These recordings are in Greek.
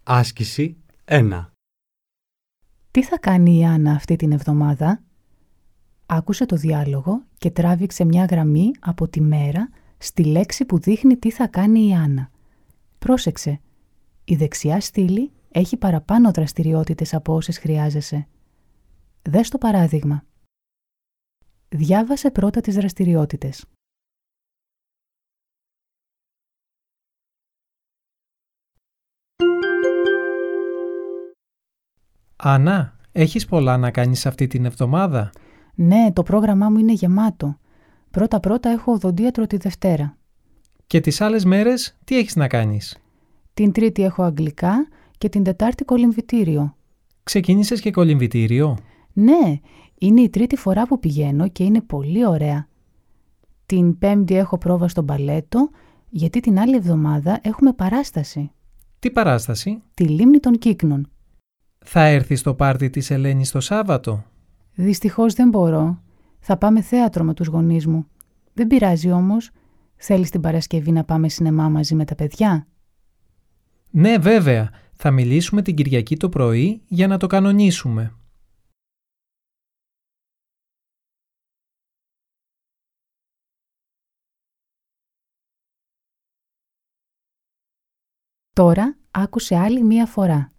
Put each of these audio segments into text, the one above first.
Άσκηση 1. Τι θα κάνει η Άννα αυτή την εβδομάδα? Άκουσε το διάλογο και τράβηξε μια γραμμή από τη μέρα στη λέξη που δείχνει τι θα κάνει η Άννα. Πρόσεξε, η δεξιά στήλη έχει παραπάνω δραστηριότητες από όσες χρειάζεσαι. Δες το παράδειγμα. Διάβασε πρώτα τις δραστηριότητες. Άννα, έχεις πολλά να κάνεις αυτή την εβδομάδα? Ναι, το πρόγραμμά μου είναι γεμάτο. Πρώτα-πρώτα έχω οδοντίατρο τη Δευτέρα. Και τις άλλες μέρες τι έχεις να κάνεις? Την Τρίτη έχω αγγλικά και την Τετάρτη κολυμβητήριο. Ξεκίνησες και κολυμβητήριο? Ναι, είναι η τρίτη φορά που πηγαίνω και είναι πολύ ωραία. Την Πέμπτη έχω πρόβα στο μπαλέτο, γιατί την άλλη εβδομάδα έχουμε παράσταση. Τι παράσταση? Τη Λίμνη των Κύκνων. Θα έρθεις στο πάρτι της Ελένης το Σάββατο? Δυστυχώς δεν μπορώ. Θα πάμε θέατρο με τους γονείς μου. Δεν πειράζει όμως. Θέλεις την Παρασκευή να πάμε σινεμά μαζί με τα παιδιά? Ναι, βέβαια. Θα μιλήσουμε την Κυριακή το πρωί για να το κανονίσουμε. Τώρα άκουσε άλλη μία φορά.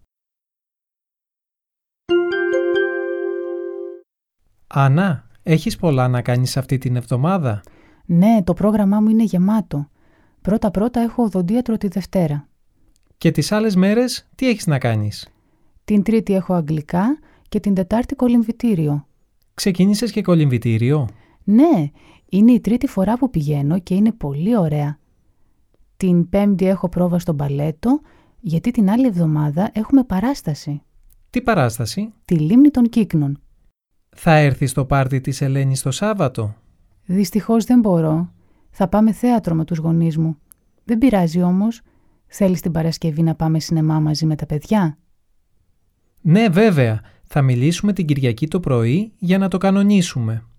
Άννα, έχεις πολλά να κάνεις αυτή την εβδομάδα? Ναι, το πρόγραμμά μου είναι γεμάτο. Πρώτα-πρώτα έχω οδοντίατρο τη Δευτέρα. Και τις άλλες μέρες τι έχεις να κάνεις? Την Τρίτη έχω αγγλικά και την Τετάρτη κολυμβητήριο. Ξεκίνησες και κολυμβητήριο? Ναι, είναι η τρίτη φορά που πηγαίνω και είναι πολύ ωραία. Την Πέμπτη έχω πρόβα στο μπαλέτο, γιατί την άλλη εβδομάδα έχουμε παράσταση. Τι παράσταση? Τη Λίμνη των Κύκνων. Θα έρθεις στο πάρτι της Ελένης το Σάββατο? Δυστυχώς δεν μπορώ. Θα πάμε θέατρο με τους γονείς μου. Δεν πειράζει όμως. Θέλεις την Παρασκευή να πάμε σινεμά μαζί με τα παιδιά? Ναι, βέβαια. Θα μιλήσουμε την Κυριακή το πρωί για να το κανονίσουμε.